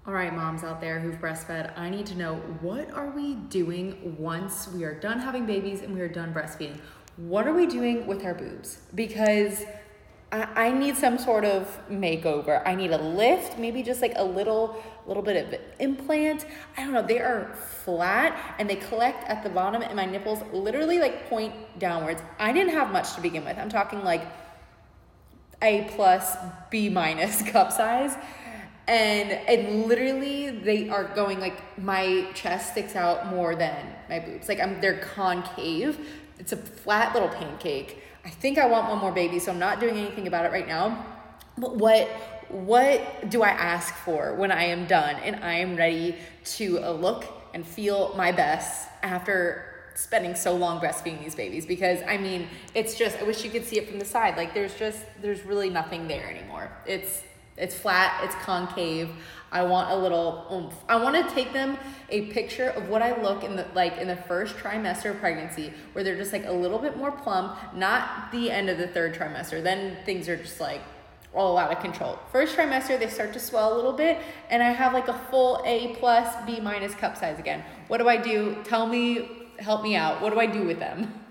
All right, moms out there who've breastfed, I need to know, what are we doing once we are done having babies and we are done breastfeeding? What are we doing with our boobs? Because I need some sort of makeover. I need a lift, maybe just like a little bit of implant. I don't know. They are flat and they collect at the bottom, and my nipples literally like point downwards. I didn't have much to begin with. I'm talking like A+, B- cup size. And literally they are going like, my chest sticks out more than my boobs. Like they're concave. It's a flat little pancake. I think I want one more baby, so I'm not doing anything about it right now. But what do I ask for when I am done and I am ready to look and feel my best after spending so long breastfeeding these babies? Because I mean, it's just, I wish you could see it from the side. Like there's really nothing there anymore. It's flat, it's concave. I want a little oomph. I want to take them a picture of what I look in the first trimester of pregnancy, where they're just like a little bit more plump, not the end of the third trimester. Then things are just like all out of control. First trimester, they start to swell a little bit, and I have like a full A+, B- cup size again. What do I do? Tell me, help me out. What do I do with them?